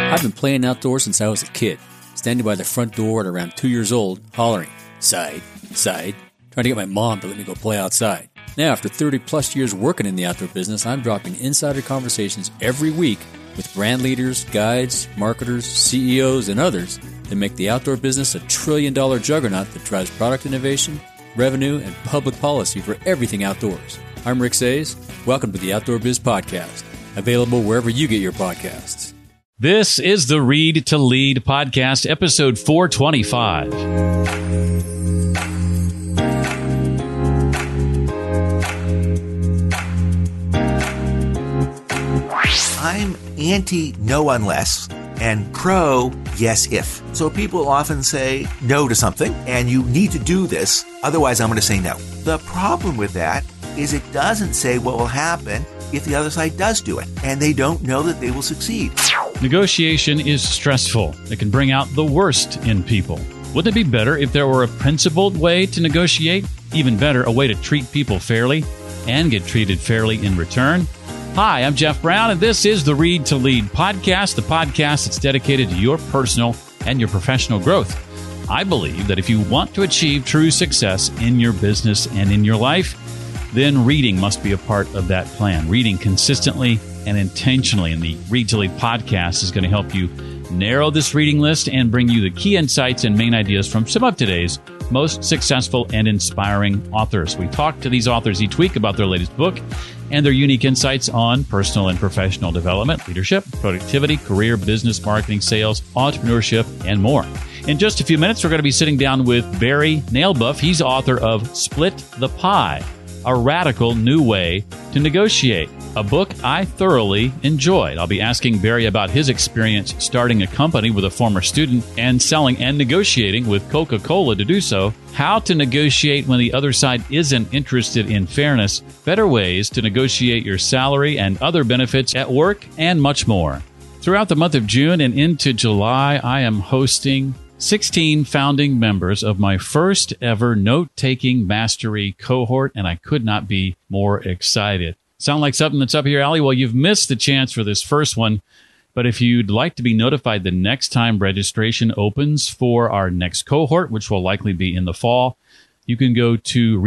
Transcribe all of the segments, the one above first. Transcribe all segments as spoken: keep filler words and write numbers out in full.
I've been playing outdoors since I was a kid, standing by the front door at around two years old, hollering, side, side, trying to get my mom to let me go play outside. Now, after thirty plus years working in the outdoor business, I'm dropping insider conversations every week with brand leaders, guides, marketers, C E Os, and others that make the outdoor business a trillion dollar juggernaut that drives product innovation, revenue, and public policy for everything outdoors. I'm Rick Sayes. Welcome to the Outdoor Biz Podcast, available wherever you get your podcasts. This is the Read to Lead podcast, episode four twenty-five. I'm anti no unless and pro yes if. So people often say no to something and you need to do this, otherwise I'm going to say no. The problem with that is it doesn't say what will happen if the other side does do it, and they don't know that they will succeed. Negotiation is stressful. It can bring out the worst in people. Wouldn't it be better if there were a principled way to negotiate? Even better, a way to treat people fairly and get treated fairly in return? Hi, I'm Jeff Brown, and this is the Read to Lead podcast, the podcast that's dedicated to your personal and your professional growth. I believe that if you want to achieve true success in your business and in your life, then reading must be a part of that plan. Reading consistently and intentionally. And the Read to Lead podcast is going to help you narrow this reading list and bring you the key insights and main ideas from some of today's most successful and inspiring authors. We talk to these authors each week about their latest book and their unique insights on personal and professional development, leadership, productivity, career, business, marketing, sales, entrepreneurship, and more. In just a few minutes, we're going to be sitting down with Barry Nailbuff. He's author of Split the Pie, A Radical New Way to Negotiate, a book I thoroughly enjoyed. I'll be asking Barry about his experience starting a company with a former student and selling and negotiating with Coca-Cola to do so, how to negotiate when the other side isn't interested in fairness, better ways to negotiate your salary and other benefits at work, and much more. Throughout the month of June and into July, I am hosting sixteen founding members of my first ever note-taking mastery cohort, and I could not be more excited. Sound like something that's up your alley? Well, you've missed the chance for this first one, but if you'd like to be notified the next time registration opens for our next cohort, which will likely be in the fall, you can go to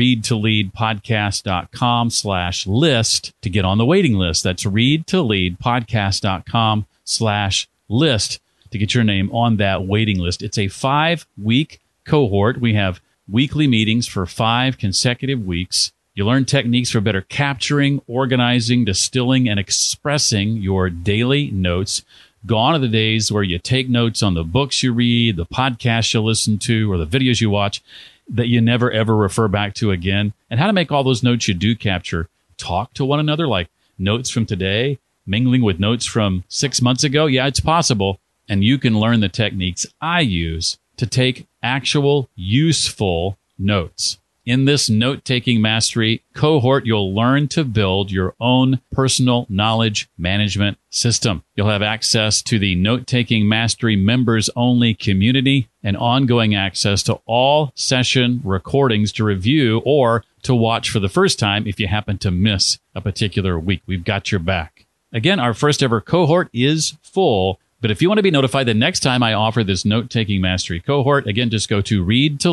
readtoleadpodcast.com slash list to get on the waiting list. That's readtoleadpodcast.com slash list to get your name on that waiting list. It's a five-week cohort. We have weekly meetings for five consecutive weeks. You learn techniques for better capturing, organizing, distilling, and expressing your daily notes. Gone are the days where you take notes on the books you read, the podcasts you listen to, or the videos you watch that you never, ever refer back to again. And how to make all those notes you do capture talk to one another, like notes from today, mingling with notes from six months ago. Yeah, it's possible. And you can learn the techniques I use to take actual useful notes. In this note-taking mastery cohort, you'll learn to build your own personal knowledge management system. You'll have access to the note-taking mastery members-only community and ongoing access to all session recordings to review or to watch for the first time if you happen to miss a particular week. We've got your back. Again, our first ever cohort is full. But if you want to be notified the next time I offer this note-taking mastery cohort, again, just go to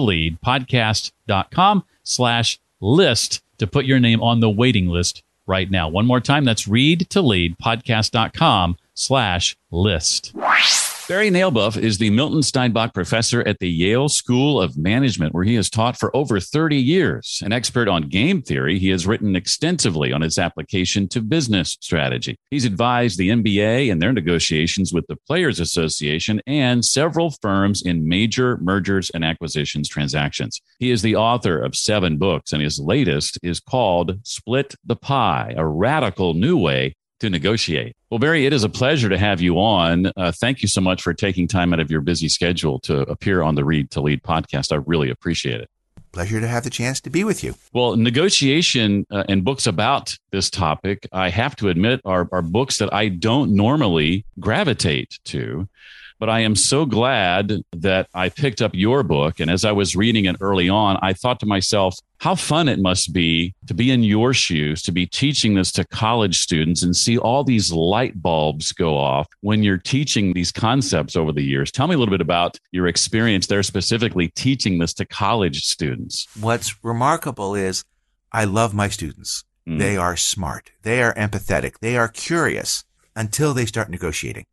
readtoleadpodcast.com slash list to put your name on the waiting list right now. One more time, that's readtoleadpodcast.com slash list. Barry Nailbuff is the Milton Steinbach Professor at the Yale School of Management, where he has taught for over thirty years. An expert on game theory, he has written extensively on its application to business strategy. He's advised the N B A in their negotiations with the Players Association and several firms in major mergers and acquisitions transactions. He is the author of seven books, and his latest is called Split the Pie, A Radical New Way to Negotiate. Well, Barry, it is a pleasure to have you on. Uh, thank you so much for taking time out of your busy schedule to appear on the Read to Lead podcast. I really appreciate it. Pleasure to have the chance to be with you. Well, negotiation uh, and books about this topic, I have to admit, are, are books that I don't normally gravitate to. But I am so glad that I picked up your book. And as I was reading it early on, I thought to myself, how fun it must be to be in your shoes, to be teaching this to college students and see all these light bulbs go off when you're teaching these concepts over the years. Tell me a little bit about your experience there, specifically teaching this to college students. What's remarkable is I love my students. Mm. They are smart. They are empathetic. They are curious until they start negotiating.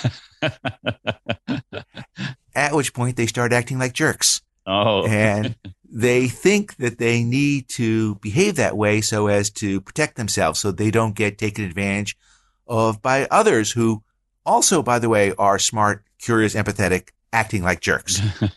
At which point they start acting like jerks. Oh. And they think that they need to behave that way so as to protect themselves so they don't get taken advantage of by others who also, by the way, are smart, curious, empathetic, acting like jerks.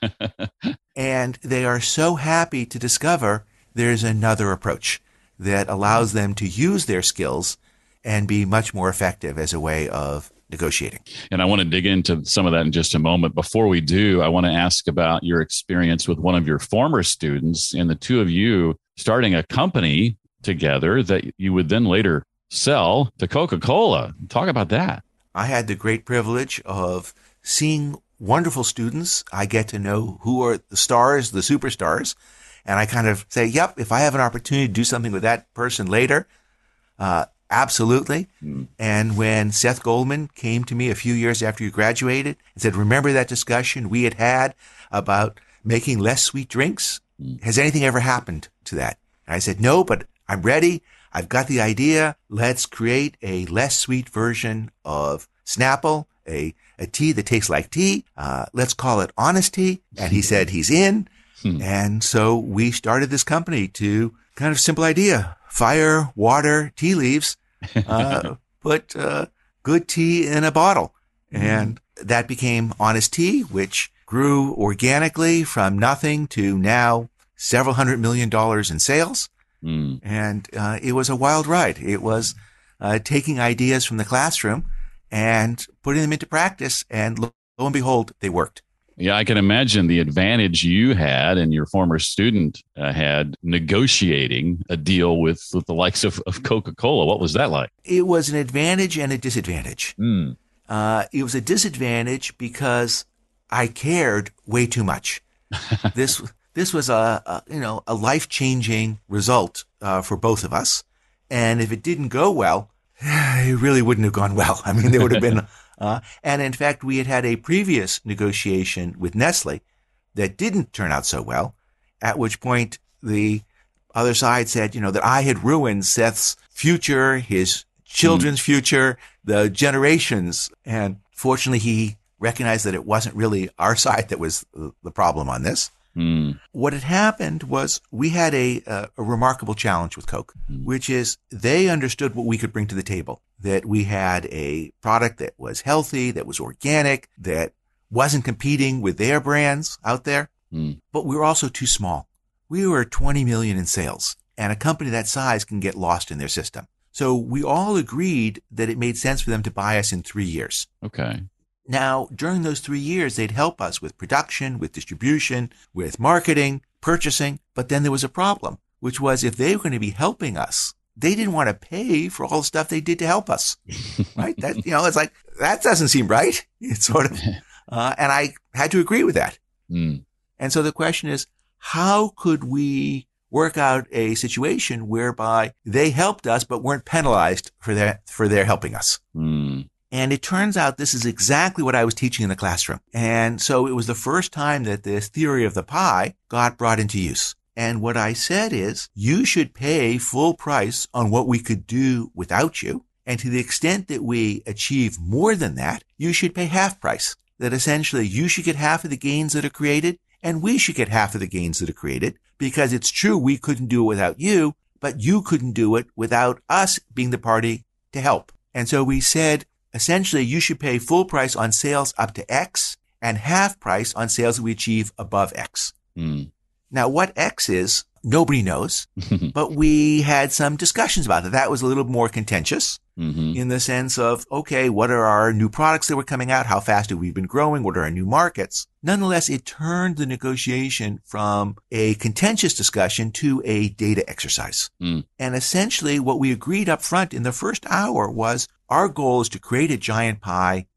And they are so happy to discover there's another approach that allows them to use their skills and be much more effective as a way of negotiating. And I want to dig into some of that in just a moment. Before we do, I want to ask about your experience with one of your former students and the two of you starting a company together that you would then later sell to Coca-Cola. Talk about that. I had the great privilege of seeing wonderful students. I get to know who are the stars, the superstars, and I kind of say, yep, if I have an opportunity to do something with that person later, uh, absolutely. Mm. And when Seth Goldman came to me a few years after you graduated and said, remember that discussion we had had about making less sweet drinks? Mm. Has anything ever happened to that? And I said, no, but I'm ready. I've got the idea. Let's create a less sweet version of Snapple, a, a tea that tastes like tea. Uh, let's call it Honest Tea. And he said he's in. Hmm. And so we started this company to kind of simple idea. Fire, water, tea leaves, uh, put uh, good tea in a bottle. And that became Honest Tea, which grew organically from nothing to now several hundred million dollars in sales. Mm. And uh, it was a wild ride. It was uh, taking ideas from the classroom and putting them into practice. And lo, lo and behold, they worked. Yeah, I can imagine the advantage you had and your former student uh, had negotiating a deal with, with the likes of, of Coca-Cola. What was that like? It was an advantage and a disadvantage. Mm. Uh, it was a disadvantage because I cared way too much. This this was a, a you know a life-changing result uh, for both of us, and if it didn't go well, it really wouldn't have gone well. I mean, there would have been. Uh, and in fact, we had had a previous negotiation with Nestle that didn't turn out so well, at which point the other side said, you know, that I had ruined Seth's future, his children's mm. future, the generations. And fortunately, he recognized that it wasn't really our side that was the problem on this. Mm. What had happened was we had a, a, a remarkable challenge with Coke, mm. which is they understood what we could bring to the table, that we had a product that was healthy, that was organic, that wasn't competing with their brands out there, mm. but we were also too small. We were twenty million in sales, and a company that size can get lost in their system. So we all agreed that it made sense for them to buy us in three years. Okay. Now, during those three years, they'd help us with production, with distribution, with marketing, purchasing. But then there was a problem, which was if they were going to be helping us, they didn't want to pay for all the stuff they did to help us, right? That, you know, it's like, that doesn't seem right. It's sort of, uh, and I had to agree with that. Mm. And so the question is, how could we work out a situation whereby they helped us, but weren't penalized for their, for their helping us? Mm. And it turns out this is exactly what I was teaching in the classroom. And so it was the first time that this theory of the pie got brought into use. And what I said is, you should pay full price on what we could do without you. And to the extent that we achieve more than that, you should pay half price. That essentially you should get half of the gains that are created, and we should get half of the gains that are created, because it's true we couldn't do it without you, but you couldn't do it without us being the party to help. And so we said, essentially, you should pay full price on sales up to X and half price on sales that we achieve above X. Mm. Now, what X is, nobody knows, but we had some discussions about it. That was a little more contentious mm-hmm. in the sense of, okay, what are our new products that were coming out? How fast have we been growing? What are our new markets? Nonetheless, it turned the negotiation from a contentious discussion to a data exercise. Mm. And essentially, what we agreed up front in the first hour was, our goal is to create a giant pie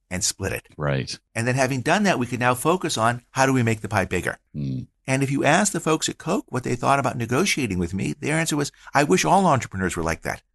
and split it. Right. And then having done that, we can now focus on how do we make the pie bigger? Mm. And if you ask the folks at Coke what they thought about negotiating with me, their answer was, I wish all entrepreneurs were like that.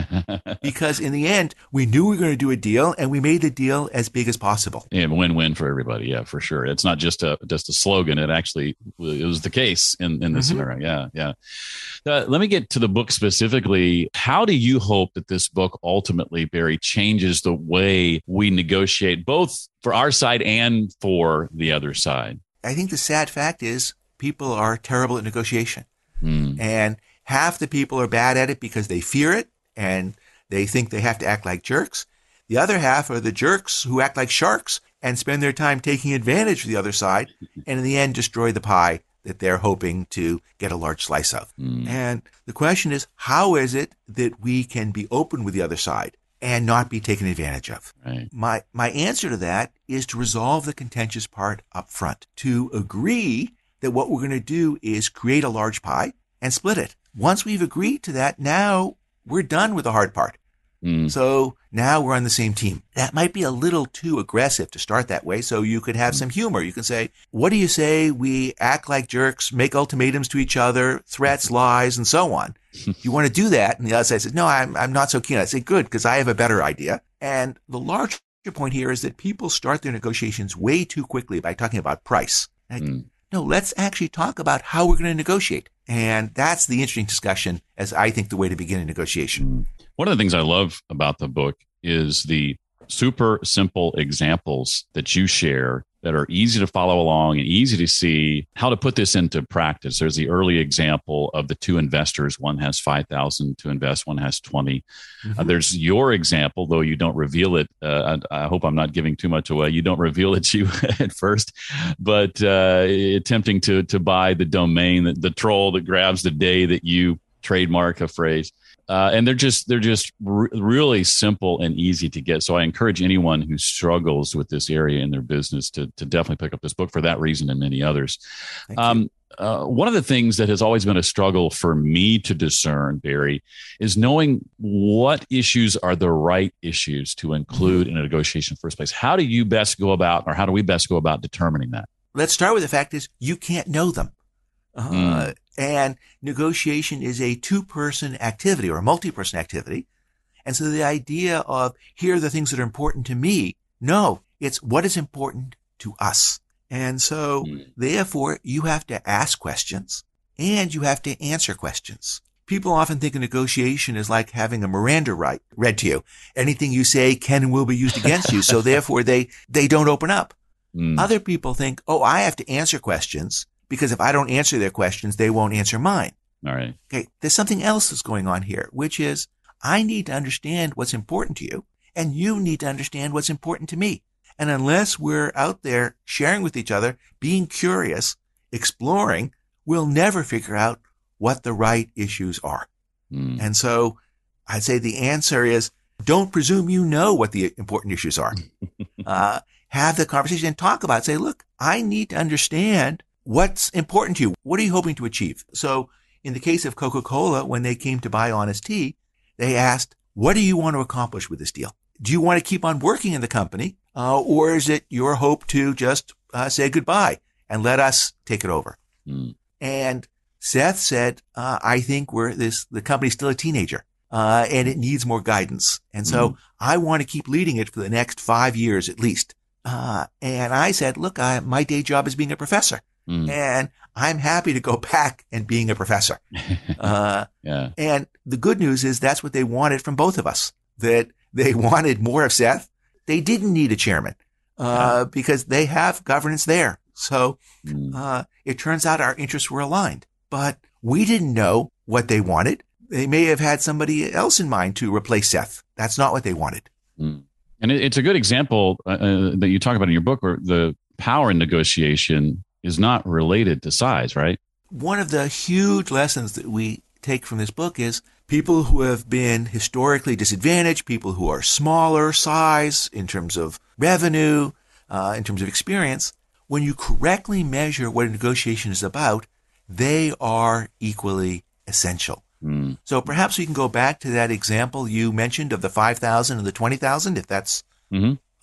Because in the end, we knew we were going to do a deal and we made the deal as big as possible. Yeah, win-win for everybody. Yeah, for sure. It's not just a just a slogan. It actually it was the case in, in this mm-hmm. scenario. Yeah, yeah. Uh, let me get to the book specifically. How do you hope that this book ultimately, Barry, changes the way we negotiate, both for our side and for the other side? I think the sad fact is people are terrible at negotiation. Mm. And half the people are bad at it because they fear it and they think they have to act like jerks. The other half are the jerks who act like sharks and spend their time taking advantage of the other side and in the end destroy the pie that they're hoping to get a large slice of. Mm. And the question is, how is it that we can be open with the other side and not be taken advantage of? Right. My my answer to that is to resolve the contentious part up front, to agree that what we're going to do is create a large pie and split it. Once we've agreed to that, now we're done with the hard part. Mm. So now we're on the same team. That might be a little too aggressive to start that way. So you could have some humor. You can say, what do you say we act like jerks, make ultimatums to each other, threats, lies, and so on? You want to do that? And the other side says, no, I'm, I'm not so keen. I say, good, because I have a better idea. And the larger point here is that people start their negotiations way too quickly by talking about price. Like, mm. No, let's actually talk about how we're going to negotiate. And that's the interesting discussion as I think the way to begin a negotiation. Mm. One of the things I love about the book is the super simple examples that you share that are easy to follow along and easy to see how to put this into practice. There's the early example of the two investors. One has five thousand to invest, one has twenty. Mm-hmm. Uh, there's your example, though you don't reveal it. Uh, I, I hope I'm not giving too much away. You don't reveal it to you at first, but uh, attempting to to buy the domain, the, the troll that grabs the day that you trademark a phrase. Uh, and they're just they're just r- really simple and easy to get. So I encourage anyone who struggles with this area in their business to to definitely pick up this book for that reason and many others. Um, uh, one of the things that has always been a struggle for me to discern, Barry, is knowing what issues are the right issues to include in a negotiation in the first place. How do you best go about, or how do we best go about determining that? Let's start with the fact is you can't know them. Uh, mm. And negotiation is a two-person activity or a multi-person activity. And so the idea of here are the things that are important to me, no, it's what is important to us. And so mm. therefore you have to ask questions and you have to answer questions. People often think a negotiation is like having a Miranda right read to you. Anything you say can and will be used against you. So therefore they, they don't open up. Mm. Other people think, oh, I have to answer questions, because if I don't answer their questions, they won't answer mine. All right. Okay. There's something else that's going on here, which is I need to understand what's important to you and you need to understand what's important to me. And unless we're out there sharing with each other, being curious, exploring, we'll never figure out what the right issues are. Mm. And so I'd say the answer is don't presume you know what the important issues are. uh, have the conversation and talk about it. Say, look, I need to understand what's important to you? What are you hoping to achieve? So in the case of Coca-Cola, when they came to buy Honest Tea, they asked, what do you want to accomplish with this deal? Do you want to keep on working in the company? Uh, or is it your hope to just uh, say goodbye and let us take it over? Mm. And Seth said, uh, I think we're this, the company's still a teenager, uh, and it needs more guidance. And so mm. I want to keep leading it for the next five years at least. Uh, and I said, look, I, my day job is being a professor. Mm. And I'm happy to go back and being a professor. Uh, yeah. And the good news is that's what they wanted from both of us, that they wanted more of Seth. They didn't need a chairman uh, yeah. because they have governance there. So mm. uh, it turns out our interests were aligned, but we didn't know what they wanted. They may have had somebody else in mind to replace Seth. That's not what they wanted. Mm. And it, it's a good example uh, that you talk about in your book where the power in negotiation is not related to size, right? One of the huge lessons that we take from this book is people who have been historically disadvantaged, people who are smaller size in terms of revenue, uh, in terms of experience, when you correctly measure what a negotiation is about, they are equally essential. Mm. So perhaps we can go back to that example you mentioned of the five thousand and the twenty thousand, if that's mm-hmm.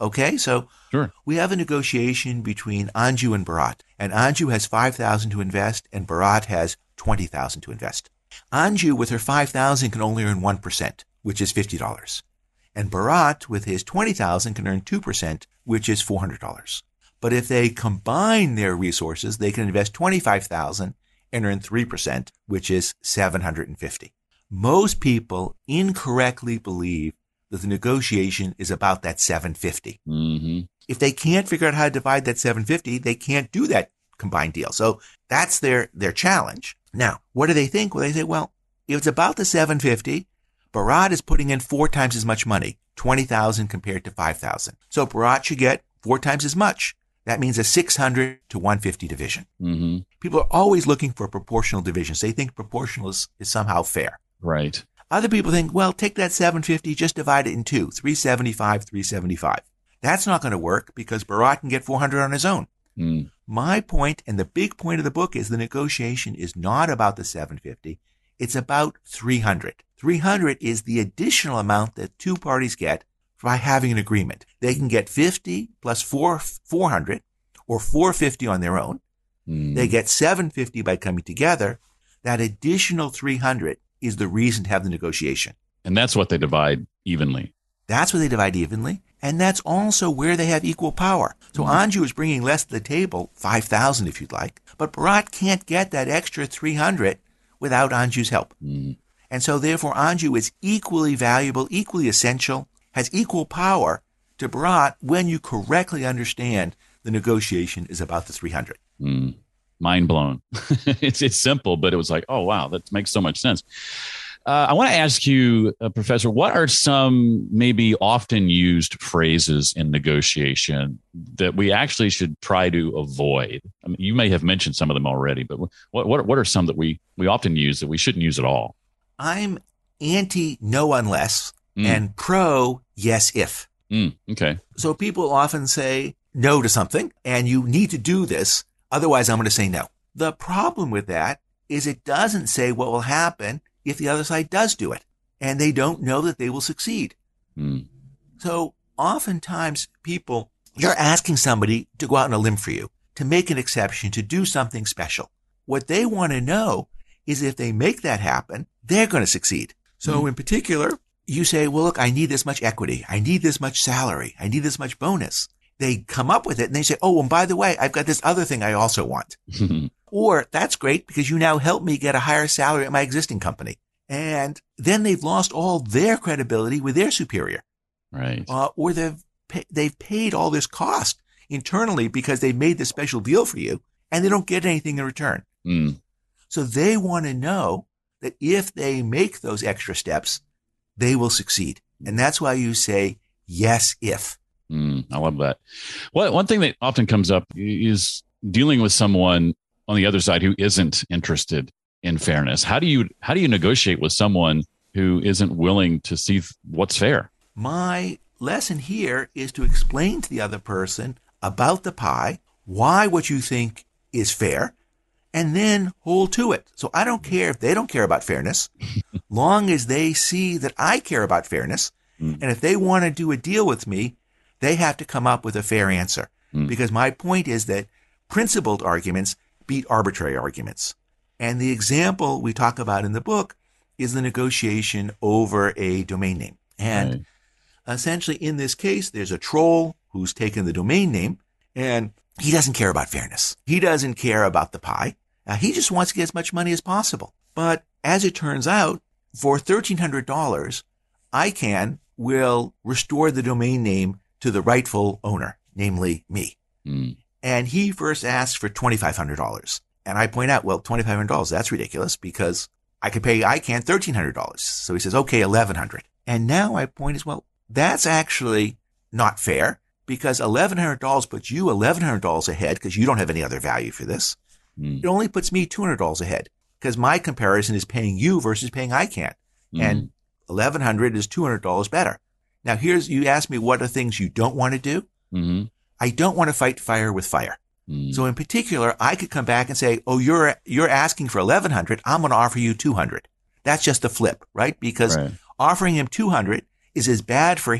Okay, so Sure. we have a negotiation between Anju and Bharat, and Anju has five thousand dollars to invest, and Bharat has twenty thousand dollars to invest. Anju, with her five thousand dollars, can only earn one percent, which is fifty dollars. And Bharat, with his twenty thousand dollars, can earn two percent, which is four hundred dollars. But if they combine their resources, they can invest twenty-five thousand dollars and earn three percent, which is seven hundred fifty dollars. Most people incorrectly believe that the negotiation is about that seven hundred fifty dollars. Mm-hmm. If they can't figure out how to divide that seven hundred fifty dollars, they can't do that combined deal. So that's their, their challenge. Now, what do they think? Well, they say, well, if it's about the seven hundred fifty dollars, Bharat is putting in four times as much money, twenty thousand dollars compared to five thousand dollars. So Bharat should get four times as much. That means a six hundred to one hundred fifty division. Mm-hmm. People are always looking for proportional divisions. They think proportional is, is somehow fair. Right. Other people think, well, take that seven hundred fifty, just divide it in two, three hundred seventy-five, three hundred seventy-five. That's not going to work because Bharat can get four hundred on his own. Mm. My point, and the big point of the book, is the negotiation is not about the seven hundred fifty. It's about three hundred. three hundred is the additional amount that two parties get by having an agreement. They can get fifty plus four, four hundred or four hundred fifty on their own. Mm. They get seven hundred fifty by coming together. That additional three hundred is the reason to have the negotiation. And that's what they divide evenly. That's what they divide evenly. And that's also where they have equal power. So mm-hmm. Anju is bringing less to the table, five thousand if you'd like. But Bharat can't get that extra three hundred without Anju's help. Mm-hmm. And so therefore Anju is equally valuable, equally essential, has equal power to Bharat when you correctly understand the negotiation is about the three hundred. Mm. Mind blown. it's it's simple, but it was like, oh, wow, that makes so much sense. Uh, I want to ask you, uh, Professor, what are some maybe often used phrases in negotiation that we actually should try to avoid? I mean, you may have mentioned some of them already, but what what what are some that we, we often use that we shouldn't use at all? I'm anti no unless mm. and pro yes if. Mm, okay. So people often say no to something, and you need to do this. Otherwise, I'm going to say no. The problem with that is it doesn't say what will happen if the other side does do it, and they don't know that they will succeed. Mm. So oftentimes people, you're asking somebody to go out on a limb for you, to make an exception, to do something special. What they want to know is if they make that happen, they're going to succeed. So mm. in particular, you say, well, look, I need this much equity. I need this much salary. I need this much bonus. They come up with it and they say, oh, and by the way, I've got this other thing I also want. Or that's great because you now help me get a higher salary at my existing company. And then they've lost all their credibility with their superior. Right. Uh, or they've, pay, they've paid all this cost internally because they made this special deal for you and they don't get anything in return. Mm. So they want to know that if they make those extra steps, they will succeed. And that's why you say, yes, if. Mm, I love that. Well, one thing that often comes up is dealing with someone on the other side who isn't interested in fairness. How do you how do you negotiate with someone who isn't willing to see what's fair? My lesson here is to explain to the other person about the pie, why what you think is fair, and then hold to it. So I don't care if they don't care about fairness, long as they see that I care about fairness. Mm. And if they want to do a deal with me, they have to come up with a fair answer. Mm. Because my point is that principled arguments beat arbitrary arguments. And the example we talk about in the book is the negotiation over a domain name. And right. essentially in this case, there's a troll who's taken the domain name and he doesn't care about fairness. He doesn't care about the pie. Uh, he just wants to get as much money as possible. But as it turns out, for thirteen hundred dollars, ICANN will restore the domain name to the rightful owner, namely me. Mm. And he first asks for twenty-five hundred dollars. And I point out, well, twenty-five hundred dollars, that's ridiculous because I could pay ICANN thirteen hundred dollars. So he says, okay, eleven hundred dollars. And now my point is, well, that's actually not fair because eleven hundred dollars puts you eleven hundred dollars ahead because you don't have any other value for this. Mm. It only puts me two hundred dollars ahead because my comparison is paying you versus paying ICANN. Mm. And eleven hundred dollars is two hundred dollars better. Now, here's, you ask me what are things you don't want to do? Mm-hmm. I don't want to fight fire with fire. Mm. So in particular, I could come back and say, oh, you're, you're asking for eleven hundred. I'm going to offer you two hundred. That's just a flip, right? Because right. offering him two hundred is as bad for him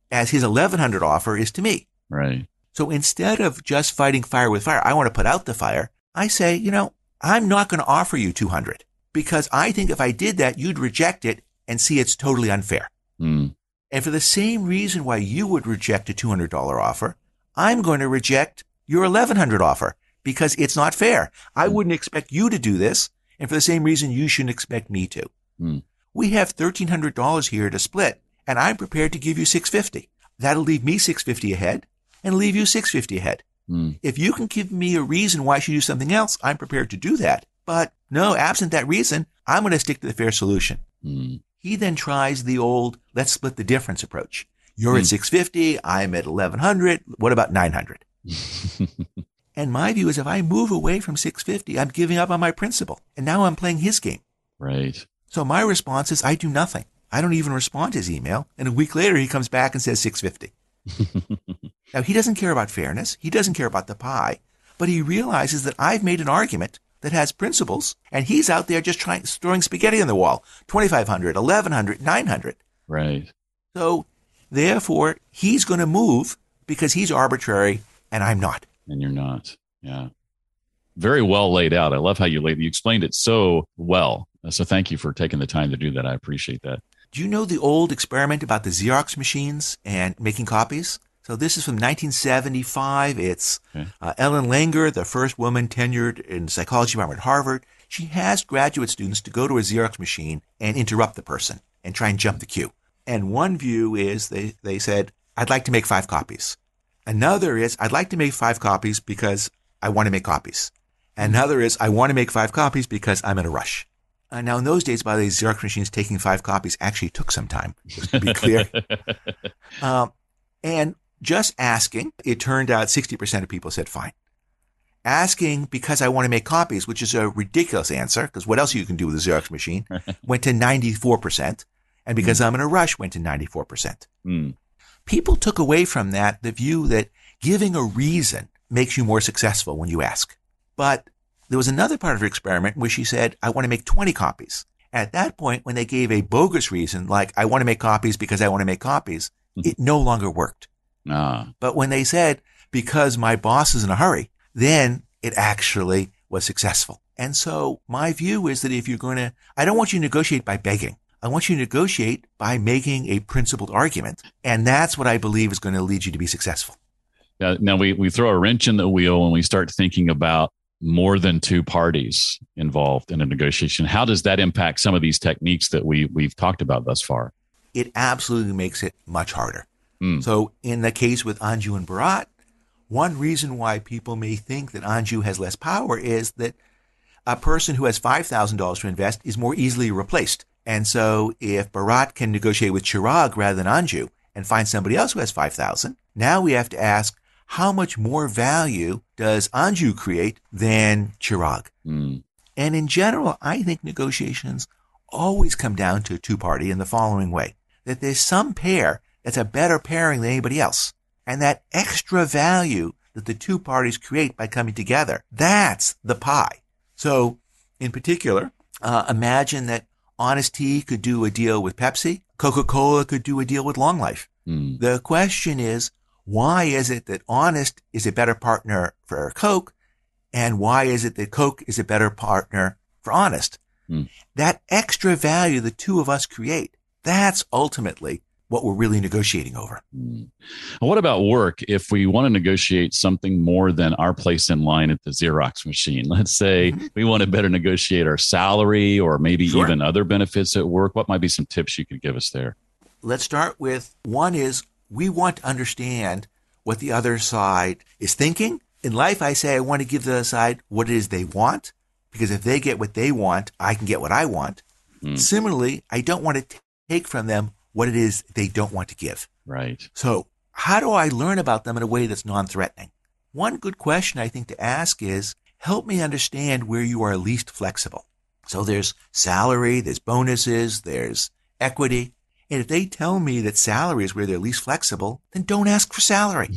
as his eleven hundred offer is to me. Right. So instead of just fighting fire with fire, I want to put out the fire. I say, you know, I'm not going to offer you two hundred because I think if I did that, you'd reject it and see it's totally unfair. Mm. And for the same reason why you would reject a two hundred dollars offer, I'm going to reject your eleven hundred dollars offer because it's not fair. I wouldn't expect you to do this. And for the same reason, you shouldn't expect me to. Mm. We have thirteen hundred dollars here to split, and I'm prepared to give you six hundred fifty dollars. That'll leave me six hundred fifty dollars ahead and leave you six hundred fifty dollars ahead. Mm. If you can give me a reason why I should do something else, I'm prepared to do that. But no, absent that reason, I'm going to stick to the fair solution. Mm. He then tries the old, let's split the difference approach. You're Mm. at six hundred fifty dollars, I'm at eleven hundred dollars. What about nine hundred dollars? And my view is if I move away from six hundred fifty dollars, I'm giving up on my principal. And now I'm playing his game. Right. So my response is I do nothing. I don't even respond to his email. And a week later, he comes back and says six hundred fifty dollars. Now, he doesn't care about fairness. He doesn't care about the pie. But he realizes that I've made an argument that has principles, and he's out there just trying, throwing spaghetti on the wall. twenty-five hundred dollars, eleven hundred dollars, nine hundred dollars. Right. So, therefore, he's going to move because he's arbitrary and I'm not. And you're not. Yeah. Very well laid out. I love how you laid, you explained it so well. So thank you for taking the time to do that. I appreciate that. Do you know the old experiment about the Xerox machines and making copies? So this is from nineteen seventy-five. It's Okay. uh, Ellen Langer, the first woman tenured in the psychology department at Harvard. She has graduate students to go to a Xerox machine and interrupt the person and try and jump the queue. And one view is they, they said, I'd like to make five copies. Another is, I'd like to make five copies because I want to make copies. Another is, I want to make five copies because I'm in a rush. Uh, now, in those days, by the way, Xerox machines taking five copies actually took some time, just to be clear. um, and just asking, it turned out sixty percent of people said fine. Asking because I want to make copies, which is a ridiculous answer, because what else you can do with a Xerox machine, went to ninety-four percent. And because mm. I'm in a rush, went to ninety-four percent. Mm. People took away from that the view that giving a reason makes you more successful when you ask. But there was another part of her experiment where she said, I want to make twenty copies. And at that point, when they gave a bogus reason, like I want to make copies because I want to make copies, it no longer worked. Ah. But when they said, because my boss is in a hurry, then it actually was successful. And so my view is that if you're going to, I don't want you to negotiate by begging. I want you to negotiate by making a principled argument. And that's what I believe is going to lead you to be successful. Uh, now, we, we throw a wrench in the wheel when we start thinking about more than two parties involved in a negotiation. How does that impact some of these techniques that we, we've talked about thus far? It absolutely makes it much harder. Mm. So in the case with Anju and Bharat, one reason why people may think that Anju has less power is that a person who has five thousand dollars to invest is more easily replaced. And so if Bharat can negotiate with Chirag rather than Anju and find somebody else who has five thousand, now we have to ask, how much more value does Anju create than Chirag? Mm. And in general, I think negotiations always come down to a two-party in the following way, that there's some pair that's a better pairing than anybody else. And that extra value that the two parties create by coming together, that's the pie. So in particular, uh, imagine that Honest Tea could do a deal with Pepsi. Coca-Cola could do a deal with Long Life. Mm. The question is, why is it that Honest is a better partner for Coke? And why is it that Coke is a better partner for Honest? Mm. That extra value the two of us create, that's ultimately what we're really negotiating over. Mm. What about work? If we want to negotiate something more than our place in line at the Xerox machine, let's say mm-hmm. we want to better negotiate our salary or maybe sure. even other benefits at work. What might be some tips you could give us there? Let's start with one is we want to understand what the other side is thinking. In life, I say I want to give the other side what it is they want, because if they get what they want, I can get what I want. Mm. Similarly, I don't want to take from them what it is they don't want to give. Right. So how do I learn about them in a way that's non-threatening? One good question I think to ask is, help me understand where you are least flexible. So there's salary, there's bonuses, there's equity. And if they tell me that salary is where they're least flexible, then don't ask for salary.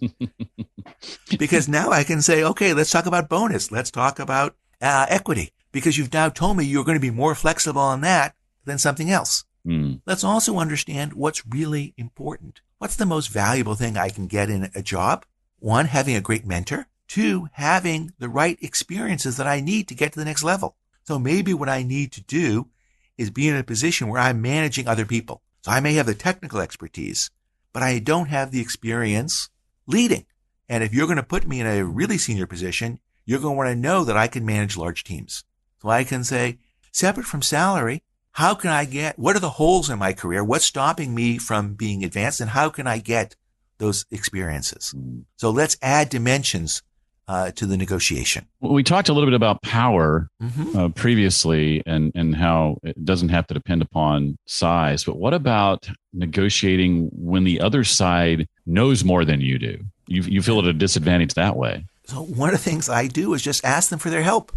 Because now I can say, okay, let's talk about bonus. Let's talk about uh, equity. Because you've now told me you're going to be more flexible on that than something else. Mm. Let's also understand what's really important. what's the most valuable thing I can get in a job? One, having a great mentor. Two, having the right experiences that I need to get to the next level. So maybe what I need to do is be in a position where I'm managing other people. So I may have the technical expertise, but I don't have the experience leading. And if you're going to put me in a really senior position, you're going to want to know that I can manage large teams. So I can say, separate from salary, how can I get, what are the holes in my career? What's stopping me from being advanced? And how can I get those experiences? So let's add dimensions uh, to the negotiation. We talked a little bit about power Mm-hmm. uh, previously and, and how it doesn't have to depend upon size. But what about negotiating when the other side knows more than you do? You, you feel at a disadvantage that way. So one of the things I do is just ask them for their help.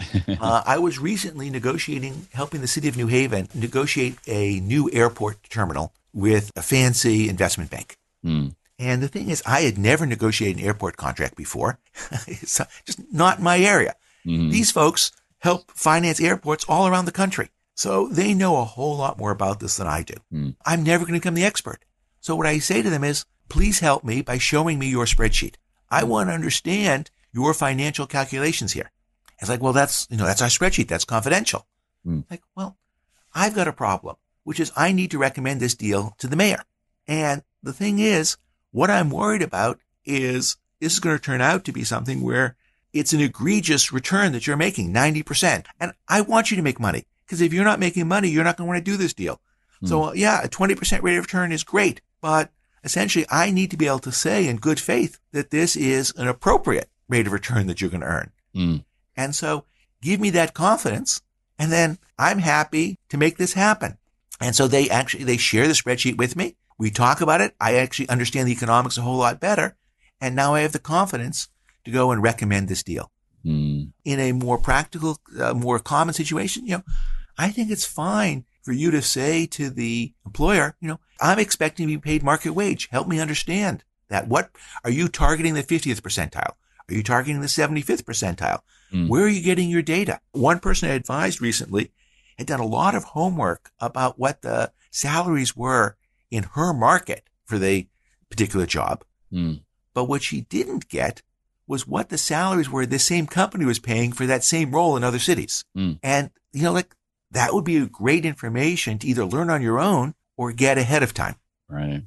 uh, I was recently negotiating, helping the city of New Haven negotiate a new airport terminal with a fancy investment bank. Mm. And the thing is, I had never negotiated an airport contract before. It's just not my area. Mm. These folks help finance airports all around the country. So they know a whole lot more about this than I do. Mm. I'm never going to become the expert. So what I say to them is, please help me by showing me your spreadsheet. I want to understand your financial calculations here. It's like, well, that's, you know, that's our spreadsheet. That's confidential. Mm. Like, well, I've got a problem, which is I need to recommend this deal to the mayor. And the thing is, what I'm worried about is this is going to turn out to be something where it's an egregious return that you're making, ninety percent. And I want you to make money, because if you're not making money, you're not going to want to do this deal. Mm. So uh, yeah, a twenty percent rate of return is great, but essentially I need to be able to say in good faith that this is an appropriate rate of return that you're going to earn. Mm. And so give me that confidence, and then I'm happy to make this happen. And so they actually, they share the spreadsheet with me. We talk about it. I actually understand the economics a whole lot better. And now I have the confidence to go and recommend this deal. Mm. In a more practical, uh, more common situation, you know, I think it's fine for you to say to the employer, you know, I'm expecting to be paid market wage. Help me understand that. What are you targeting, the fiftieth percentile? Are you targeting the seventy-fifth percentile? Mm. Where are you getting your data? One person I advised recently had done a lot of homework about what the salaries were in her market for the particular job. Mm. But what she didn't get was what the salaries were the same company was paying for that same role in other cities. Mm. And, you know, like that would be great information to either learn on your own or get ahead of time. Right.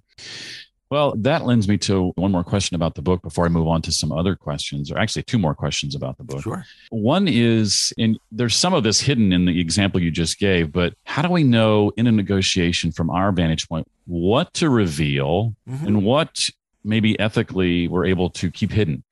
Well, that lends me to one more question about the book before I move on to some other questions, or actually two more questions about the book. Sure. One is, and there's some of this hidden in the example you just gave, but how do we know in a negotiation from our vantage point what to reveal mm-hmm. and what maybe ethically we're able to keep hidden?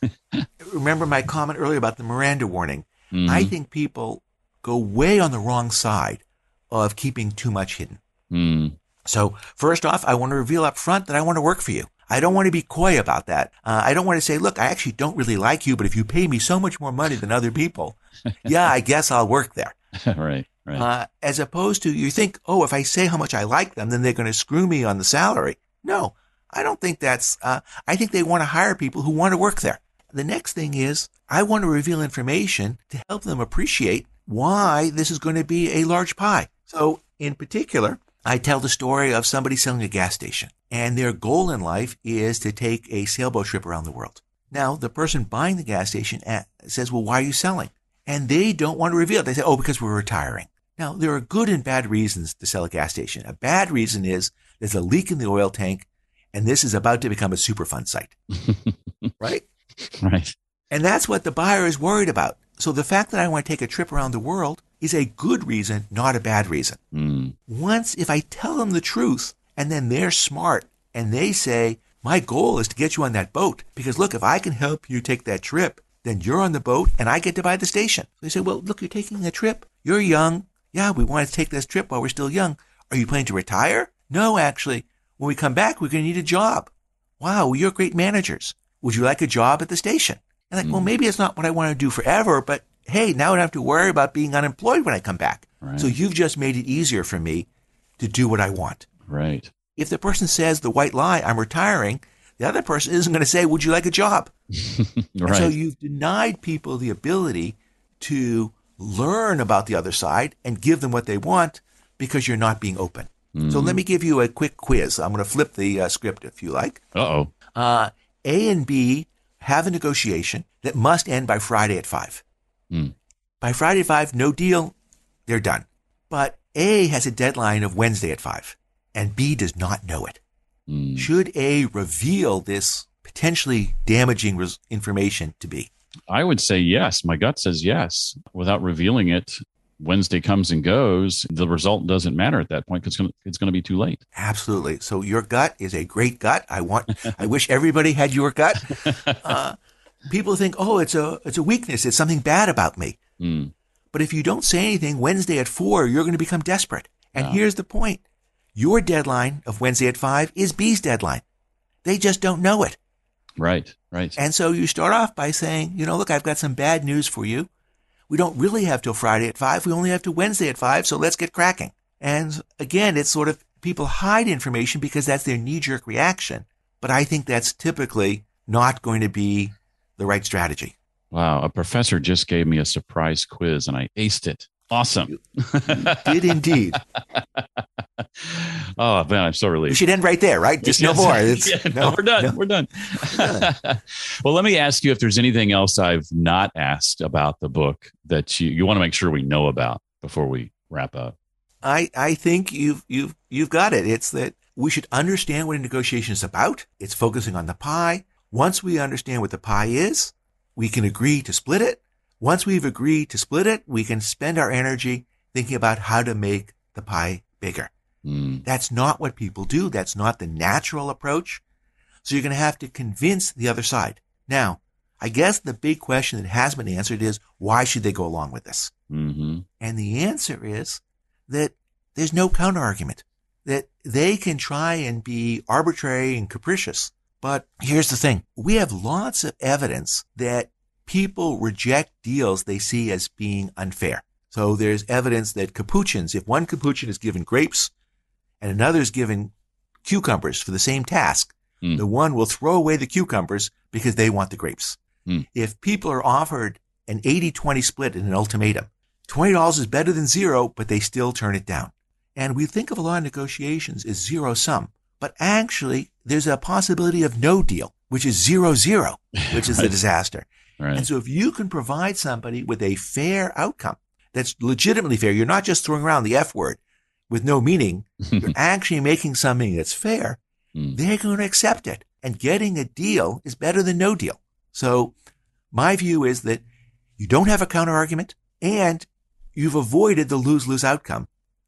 Remember my comment earlier about the Miranda warning. Mm-hmm. I think people go way on the wrong side of keeping too much hidden. Mm. So first off, I want to reveal up front that I want to work for you. I don't want to be coy about that. Uh, I don't want to say, look, I actually don't really like you, but if you pay me so much more money than other people, yeah, I guess I'll work there. Right, right. Uh, as opposed to you think, oh, if I say how much I like them, then they're going to screw me on the salary. No, I don't think that's, uh, I think they want to hire people who want to work there. The next thing is I want to reveal information to help them appreciate why this is going to be a large pie. So in particular, I tell the story of somebody selling a gas station, and their goal in life is to take a sailboat trip around the world. Now, the person buying the gas station says, well, why are you selling? And they don't want to reveal it. They say, oh, because we're retiring. Now, there are good and bad reasons to sell a gas station. A bad reason is there's a leak in the oil tank, and this is about to become a Superfund site. Right? Right. And that's what the buyer is worried about. So the fact that I want to take a trip around the world is a good reason, not a bad reason. Mm. Once, if I tell them the truth, and then they're smart, and they say, my goal is to get you on that boat, because look, if I can help you take that trip, then you're on the boat, and I get to buy the station. They say, well, look, you're taking a trip. You're young. Yeah, we want to take this trip while we're still young. Are you planning to retire? No, actually. When we come back, we're going to need a job. Wow, well, you're great managers. Would you like a job at the station? And like, mm. well, maybe it's not what I want to do forever, but hey, now I don't have to worry about being unemployed when I come back. Right. So you've just made it easier for me to do what I want. Right. If the person says the white lie, I'm retiring, the other person isn't going to say, would you like a job? Right. So you've denied people the ability to learn about the other side and give them what they want because you're not being open. Mm. So let me give you a quick quiz. I'm going to flip the uh, script if you like. Uh-oh. Uh, A and B have a negotiation that must end by Friday at five. Mm. By Friday at five, no deal, they're done. But A has a deadline of Wednesday at five, and B does not know it. Mm. Should A reveal this potentially damaging res- information to B? I would say yes. My gut says yes. Without revealing it, Wednesday comes and goes. The result doesn't matter at that point because it's going to be too late. Absolutely. So your gut is a great gut. I want. I wish everybody had your gut. Uh, people think, oh, it's a it's a weakness. It's something bad about me. Mm. But if you don't say anything Wednesday at four, you're going to become desperate. And Wow. here's the point: your deadline of Wednesday at five is B's deadline. They just don't know it. Right. Right. And so you start off by saying, you know, look, I've got some bad news for you. We don't really have till Friday at five. We only have till Wednesday at five. So let's get cracking. And again, it's sort of people hide information because that's their knee-jerk reaction. But I think that's typically not going to be the right strategy. Wow. A professor just gave me a surprise quiz and I aced it. Awesome. You did indeed. Oh, man, I'm so We relieved. should end right there, right? Just no Yes. more. It's, Yeah, no, we're done. no. We're done. Well, let me ask you if there's anything else I've not asked about the book that you, you want to make sure we know about before we wrap up. I, I think you've you've you've got it. It's that we should understand what a negotiation is about. It's focusing on the pie. Once we understand what the pie is, we can agree to split it. Once we've agreed to split it, we can spend our energy thinking about how to make the pie bigger. Mm. That's not what people do. That's not the natural approach. So you're going to have to convince the other side. Now, I guess the big question that has been answered is, why should they go along with this? Mm-hmm. And the answer is that there's no counterargument, that they can try and be arbitrary and capricious. But here's the thing. We have lots of evidence that people reject deals they see as being unfair. So there's evidence that capuchins, if one capuchin is given grapes and another is given cucumbers for the same task, Mm. the one will throw away the cucumbers because they want the grapes. Mm. If people are offered an eighty twenty split in an ultimatum, twenty dollars is better than zero, but they still turn it down. And we think of a lot of negotiations as zero sum, but actually there's a possibility of no deal, which is zero zero, which is Right. a disaster. Right. And so if you can provide somebody with a fair outcome that's legitimately fair, you're not just throwing around the F word with no meaning, you're actually making something that's fair, Mm. they're going to accept it. And getting a deal is better than no deal. So my view is that you don't have a counter argument and you've avoided the lose-lose outcome.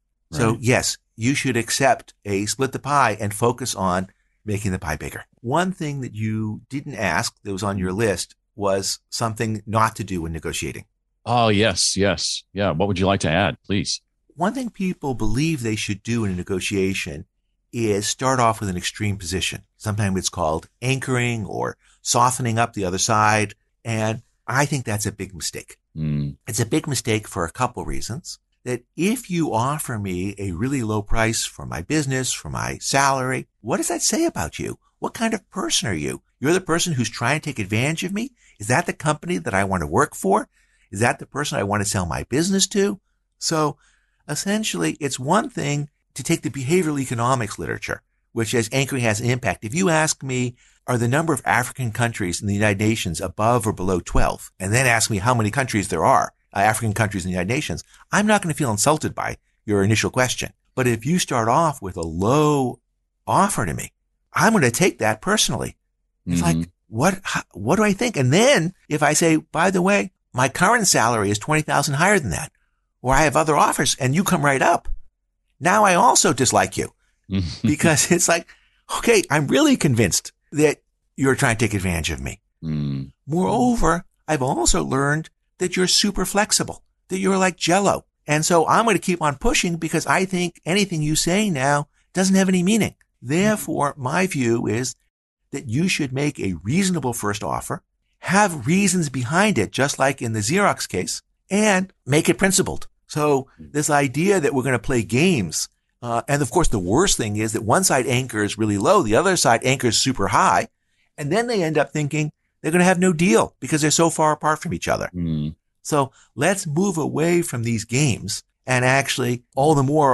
So Right. yes, you should accept a split the pie and focus on making the pie bigger. One thing that you didn't ask that was on your list was something not to do when negotiating. Oh, yes, yes. Yeah. What would you like to add, please? One thing people believe they should do in a negotiation is start off with an extreme position. Sometimes it's called anchoring or softening up the other side. And I think that's a big mistake. Mm. It's a big mistake for a couple reasons. That if you offer me a really low price for my business, for my salary, what does that say about you? What kind of person are you? You're the person who's trying to take advantage of me? Is that the company that I want to work for? Is that the person I want to sell my business to? So essentially, it's one thing to take the behavioral economics literature, which says anchoring has an impact. If you ask me, are the number of African countries in the United Nations above or below twelve? And then ask me how many countries there are, uh, African countries in the United Nations, I'm not going to feel insulted by your initial question. But if you start off with a low offer to me, I'm going to take that personally. It's Mhm. like, what, how, what do I think? And then if I say, by the way, my current salary is twenty thousand higher than that, or I have other offers and you come right up, now I also dislike you because it's like, okay, I'm really convinced that you're trying to take advantage of me. Mm. Moreover, I've also learned that you're super flexible, that you're like Jell-O. And so I'm going to keep on pushing because I think anything you say now doesn't have any meaning. Therefore, my view is that you should make a reasonable first offer, have reasons behind it, just like in the Xerox case, and make it principled. So this idea that we're going to play games, uh, and of course the worst thing is that one side anchors really low, the other side anchors super high, and then they end up thinking they're going to have no deal because they're so far apart from each other. Mm. So let's move away from these games and actually all the more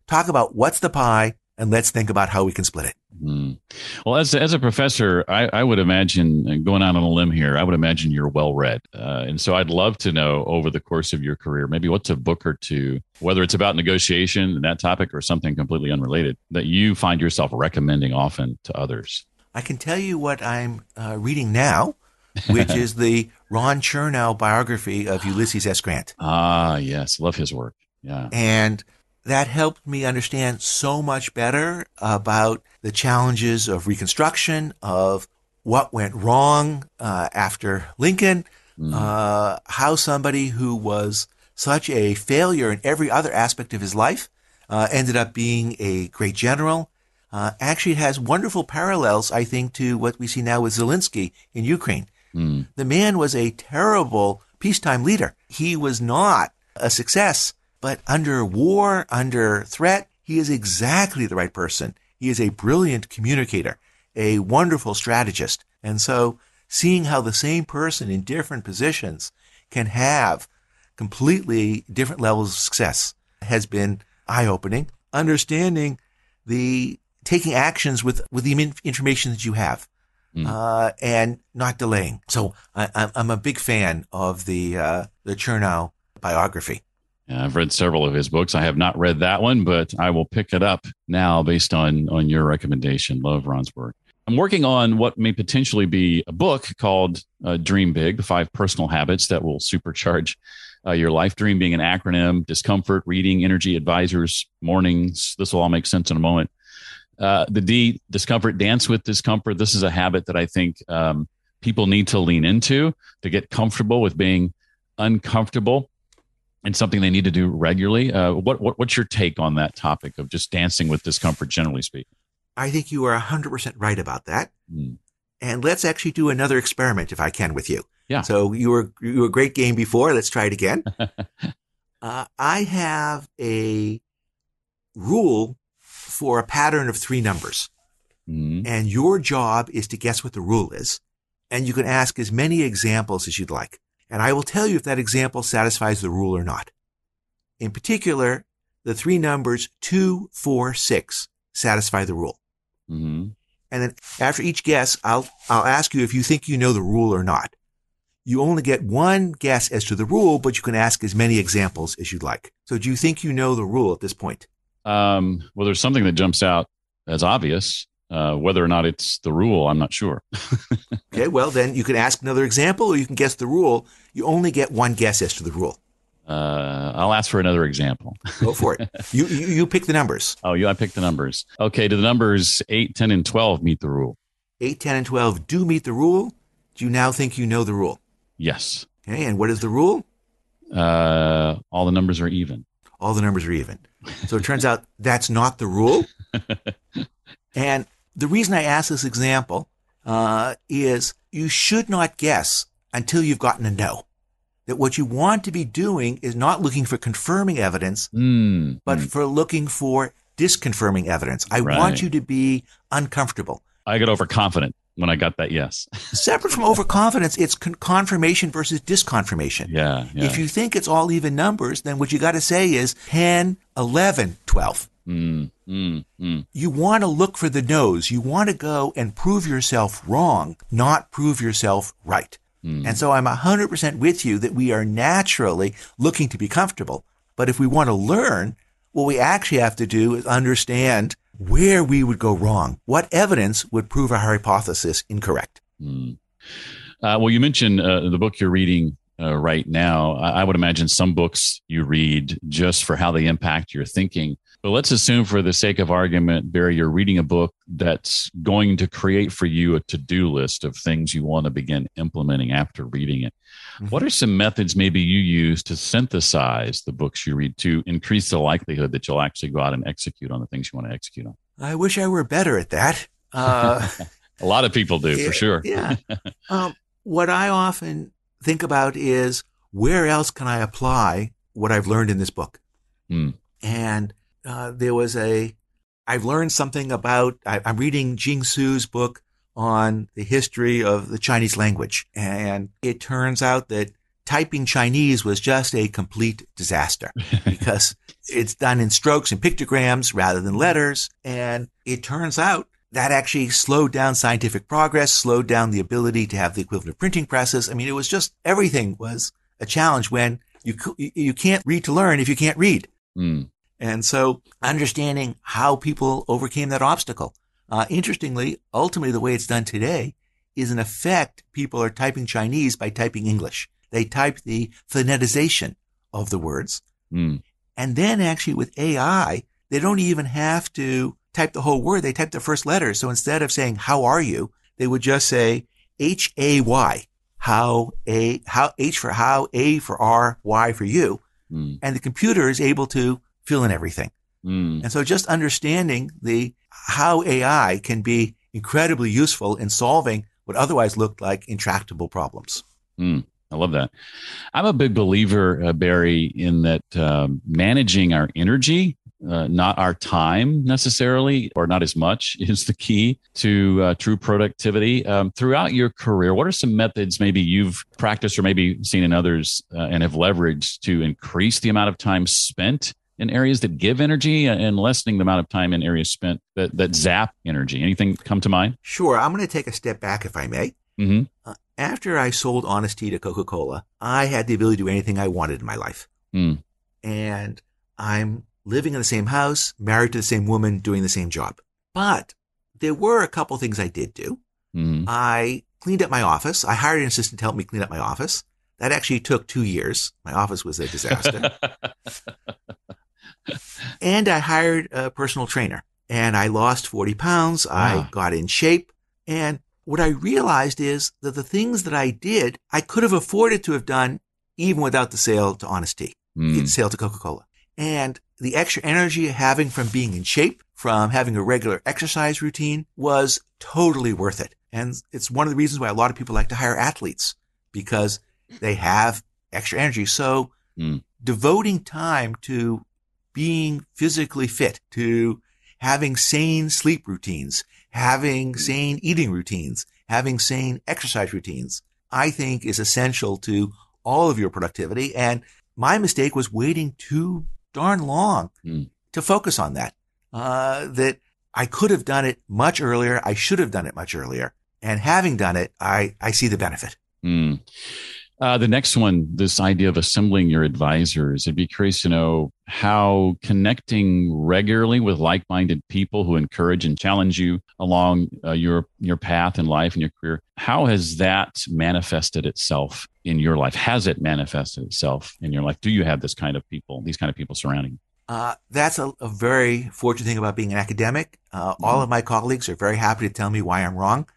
talk about what's the pie and let's think about how we can split it. Mm. Well, as as a professor, I, I would imagine, and going out on a limb here, I would imagine you're well read, uh, and so I'd love to know over the course of your career, maybe what's a book or two, whether it's about negotiation and that topic or something completely unrelated, that you find yourself recommending often to others. I can tell you what I'm uh, reading now, which is the Ron Chernow biography of Ulysses S. Grant. Ah, yes, love his work. Yeah, and that helped me understand so much better about the challenges of Reconstruction, of what went wrong uh, after Lincoln, mm. uh, how somebody who was such a failure in every other aspect of his life uh, ended up being a great general. Uh, actually, it has wonderful parallels, I think, to what we see now with Zelensky in Ukraine. Mm. The man was a terrible peacetime leader. He was not a success. But under war, under threat, he is exactly the right person. He is a brilliant communicator, a wonderful strategist. And so seeing how the same person in different positions can have completely different levels of success has been eye-opening. Understanding the taking actions with, with the information that you have mm. uh, and not delaying. So I, I'm a big fan of the, uh, the Chernow biography. Yeah, I've read several of his books. I have not read that one, but I will pick it up now based on, on your recommendation. Love Ron's work. I'm working on what may potentially be a book called uh, Dream Big, the five personal habits that will supercharge uh, your life. Dream being an acronym, discomfort, reading, energy, advisors, mornings. This will all make sense in a moment. Uh, the D, discomfort, dance with discomfort. This is a habit that I think um, people need to lean into to get comfortable with being uncomfortable. And something they need to do regularly. Uh, what, what what's your take on that topic of just dancing with discomfort, generally speaking? I think you are one hundred percent right about that. Mm. And let's actually do another experiment, if I can, with you. Yeah. So you were you were a great game before. Let's try it again. uh, I have a rule for a pattern of three numbers. Mm. And your job is to guess what the rule is. And you can ask as many examples as you'd like. And I will tell you if that example satisfies the rule or not. In particular, the three numbers two, four, six satisfy the rule. Mm-hmm. And then after each guess, I'll, I'll ask you if you think you know the rule or not. You only get one guess as to the rule, but you can ask as many examples as you'd like. So do you think you know the rule at this point? Um, well, there's something that jumps out as obvious. Uh, whether or not it's the rule, I'm not sure. Okay, well, then you can ask another example or you can guess the rule. You only get one guess as to the rule. Uh, I'll ask for another example. Go for it. You, you you pick the numbers. Oh, you, I picked the numbers. Okay, do the numbers eight, ten, and twelve meet the rule? eight, ten, and twelve do meet the rule. Do you now think you know the rule? Yes. Okay, and what is the rule? Uh, all the numbers are even. All the numbers are even. So it turns out that's not the rule. And the reason I ask this example uh, is you should not guess until you've gotten a no. That what you want to be doing is not looking for confirming evidence, mm, but mm. for looking for disconfirming evidence. I right. want you to be uncomfortable. I got overconfident when I got that yes. Separate from overconfidence, it's con- confirmation versus disconfirmation. Yeah, yeah. If you think it's all even numbers, then what you got to say is ten, eleven, twelve. Mm, mm, mm. You want to look for the no's. You want to go and prove yourself wrong, not prove yourself right. Mm. And so I'm one hundred percent with you that we are naturally looking to be comfortable. But if we want to learn, what we actually have to do is understand where we would go wrong. What evidence would prove our hypothesis incorrect? Mm. Uh, well, you mentioned uh, the book you're reading uh, right now. I, I would imagine some books you read just for how they impact your thinking. But let's assume for the sake of argument, Barry, you're reading a book that's going to create for you a to-do list of things you want to begin implementing after reading it. Mm-hmm. What are some methods maybe you use to synthesize the books you read to increase the likelihood that you'll actually go out and execute on the things you want to execute on? I wish I were better at that. Uh, a lot of people do, yeah, for sure. Yeah. Um, what I often think about is where else can I apply what I've learned in this book? Mm. And Uh, there was a, I've learned something about, I, I'm reading Jing Su's book on the history of the Chinese language. And it turns out that typing Chinese was just a complete disaster because it's done in strokes and pictograms rather than letters. And it turns out that actually slowed down scientific progress, slowed down the ability to have the equivalent of printing presses. I mean, it was just, everything was a challenge when you you can't read to learn if you can't read. Mm. And so understanding how people overcame that obstacle. Uh, interestingly, ultimately, the way it's done today is, in effect, people are typing Chinese by typing English. They type the phonetization of the words. Mm. And then actually with A I, they don't even have to type the whole word. They type the first letter. So instead of saying, how are you? They would just say H A Y, how, A, how, H for how, A for R, Y for you. Mm. And the computer is able to fill in everything. Mm. And so just understanding the, how A I can be incredibly useful in solving what otherwise looked like intractable problems. Mm. I love that. I'm a big believer, uh, Barry, in that um, managing our energy, uh, not our time necessarily, or not as much, is the key to uh, true productivity. Um, throughout your career, what are some methods maybe you've practiced or maybe seen in others uh, and have leveraged to increase the amount of time spent in areas that give energy and lessening the amount of time in areas spent that, that zap energy? Anything come to mind? Sure. I'm going to take a step back, if I may. Mm-hmm. Uh, after I sold Honest Tea to Coca-Cola, I had the ability to do anything I wanted in my life. Mm. And I'm living in the same house, married to the same woman, doing the same job. But there were a couple things I did do. Mm. I cleaned up my office. I hired an assistant to help me clean up my office. That actually took two years. My office was a disaster. And I hired a personal trainer. And I lost forty pounds. Wow. I got in shape. And what I realized is that the things that I did, I could have afforded to have done even without the sale to Honest Tea, Mm. the sale to Coca-Cola. And the extra energy having from being in shape, from having a regular exercise routine, was totally worth it. And it's one of the reasons why a lot of people like to hire athletes, because they have extra energy. So Mm. devoting time to being physically fit, to having sane sleep routines, having sane eating routines, having sane exercise routines, I think is essential to all of your productivity. And my mistake was waiting too darn long Mm. to focus on that, uh, that I could have done it much earlier. I should have done it much earlier. And having done it, I, I see the benefit. Mm. Uh, the next one, this idea of assembling your advisors. I'd be curious to know how connecting regularly with like-minded people who encourage and challenge you along uh, your your path in life and your career, how has that manifested itself in your life? Has it manifested itself in your life? Do you have this kind of people, these kind of people surrounding you? Uh, that's a, a very fortunate thing about being an academic. Uh, mm. All of my colleagues are very happy to tell me why I'm wrong.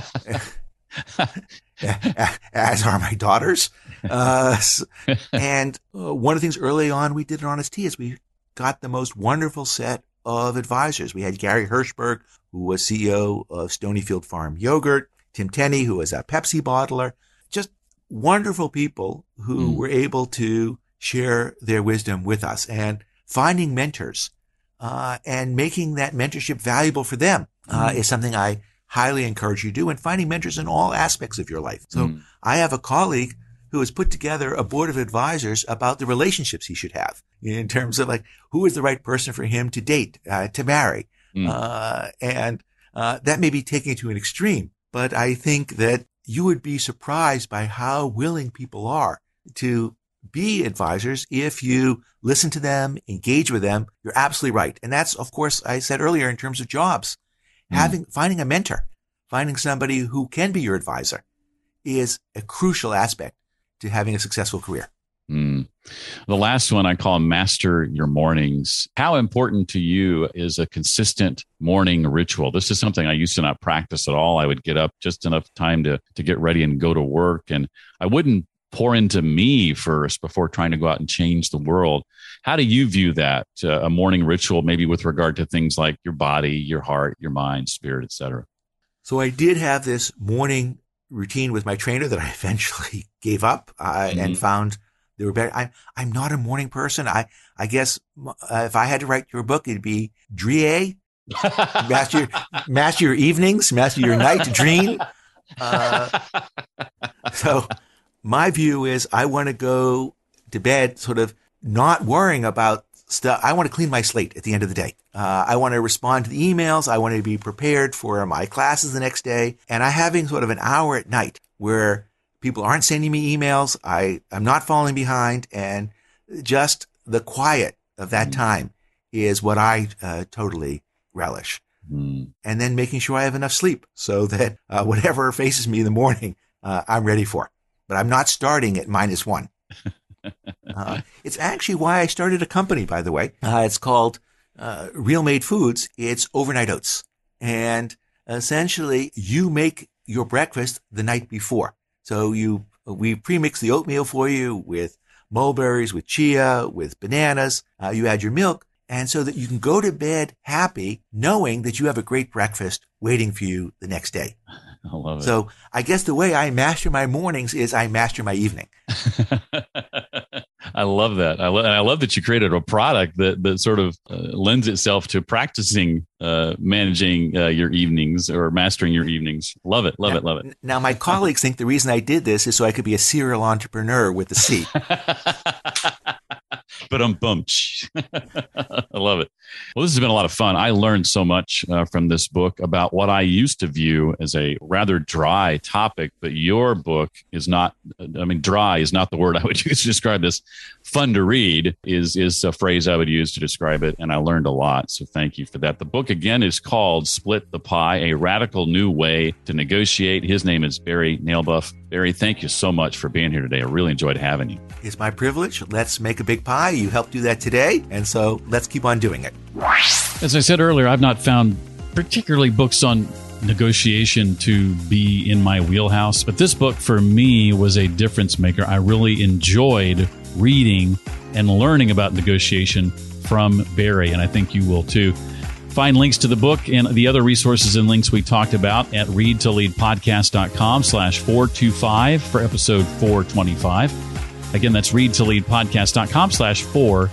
As are my daughters. Uh, and uh, one of the things early on we did at Honest Tea is we got the most wonderful set of advisors. We had Gary Hirschberg, who was C E O of Stonyfield Farm Yogurt, Tim Tenney, who was a Pepsi bottler, just wonderful people who mm. were able to share their wisdom with us, and finding mentors uh, and making that mentorship valuable for them uh, mm. is something I highly encourage you to do, and finding mentors in all aspects of your life. So mm. I have a colleague who has put together a board of advisors about the relationships he should have in terms of like, who is the right person for him to date, uh, to marry. Mm. Uh, and uh, that may be taking it to an extreme, but I think that you would be surprised by how willing people are to be advisors if you listen to them, engage with them. You're absolutely right. And that's, of course, I said earlier in terms of jobs. Having, finding a mentor, finding somebody who can be your advisor is a crucial aspect to having a successful career. Mm. The last one I call master your mornings. How important to you is a consistent morning ritual? This is something I used to not practice at all. I would get up just enough time to, to get ready and go to work. And I wouldn't pour into me first before trying to go out and change the world. How do you view that, uh, a morning ritual, maybe with regard to things like your body, your heart, your mind, spirit, et cetera? So I did have this morning routine with my trainer that I eventually gave up uh, mm-hmm. and found they were better. I'm, I'm not a morning person. I, I guess uh, if I had to write your book, it'd be Drie, master, your, master your evenings, master your night, dream. Uh, so my view is I want to go to bed sort of not worrying about stuff. I want to clean my slate at the end of the day. Uh, I want to respond to the emails. I want to be prepared for my classes the next day. And I having sort of an hour at night where people aren't sending me emails. I, I'm not falling behind, and just the quiet of that mm. time is what I uh, totally relish. Mm. And then making sure I have enough sleep so that uh, whatever faces me in the morning, uh, I'm ready for. But I'm not starting at minus one. uh, it's actually why I started a company, by the way. Uh, it's called uh, Real Made Foods. It's overnight oats. And essentially, you make your breakfast the night before. So you we pre-mix the oatmeal for you with mulberries, with chia, with bananas. Uh, you add your milk. And so that you can go to bed happy, knowing that you have a great breakfast waiting for you the next day. I love it. So I guess the way I master my mornings is I master my evening. I love that. I, lo- and I love that you created a product that, that sort of uh, lends itself to practicing uh, managing uh, your evenings or mastering your evenings. Love it. Love now, it. Love it. Now, my colleagues think the reason I did this is so I could be a serial entrepreneur with the C. But I'm bummed. I love it. Well, this has been a lot of fun. I learned so much uh, from this book about what I used to view as a rather dry topic, but your book is not, I mean, dry is not the word I would use to describe this. Fun to read is, is a phrase I would use to describe it, and I learned a lot. So thank you for that. The book, again, is called Split the Pie, A Radical New Way to Negotiate. His name is Barry Nailbuff. Barry, thank you so much for being here today. I really enjoyed having you. It's my privilege. Let's make a big pie. You helped do that today, and so let's keep on doing it. As I said earlier, I've not found particularly books on negotiation to be in my wheelhouse, but this book for me was a difference maker. I really enjoyed reading and learning about negotiation from Barry, and I think you will too. Find links to the book and the other resources and links we talked about at readtoleadpodcast.com slash 425 for episode four twenty-five. Again, that's readtoleadpodcast.com slash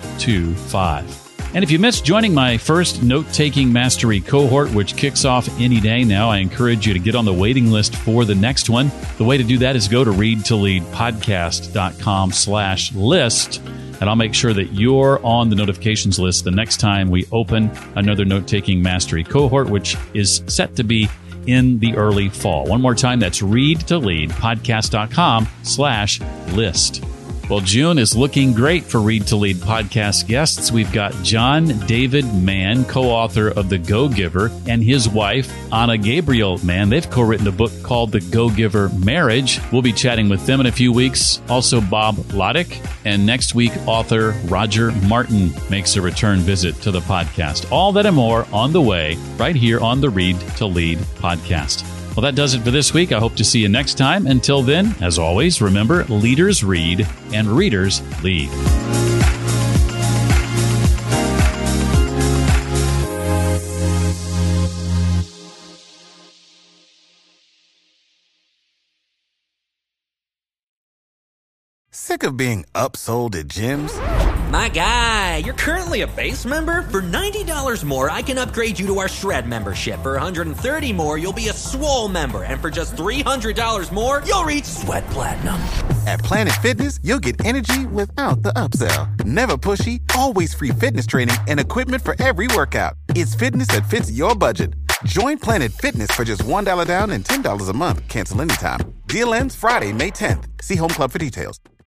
425. And if you missed joining my first note-taking mastery cohort, which kicks off any day now, I encourage you to get on the waiting list for the next one. The way to do that is go to readtoleadpodcast.com slash list, and I'll make sure that you're on the notifications list the next time we open another note-taking mastery cohort, which is set to be in the early fall. One more time, that's readtoleadpodcast.com slash list. Well, June is looking great for Read to Lead podcast guests. We've got John David Mann, co-author of The Go-Giver, and his wife, Anna Gabriel Mann. They've co-written a book called The Go-Giver Marriage. We'll be chatting with them in a few weeks. Also, Bob Lodick. And next week, author Roger Martin makes a return visit to the podcast. All that and more on the way right here on the Read to Lead podcast. Well, that does it for this week. I hope to see you next time. Until then, as always, remember, leaders read and readers lead. Sick of being upsold at gyms? My guy, you're currently a base member? For ninety dollars more, I can upgrade you to our Shred membership. For one hundred thirty dollars more, you'll be a Swole member. And for just three hundred dollars more, you'll reach Sweat Platinum. At Planet Fitness, you'll get energy without the upsell. Never pushy, always free fitness training and equipment for every workout. It's fitness that fits your budget. Join Planet Fitness for just one dollar down and ten dollars a month. Cancel anytime. Deal ends Friday, May tenth. See Home Club for details.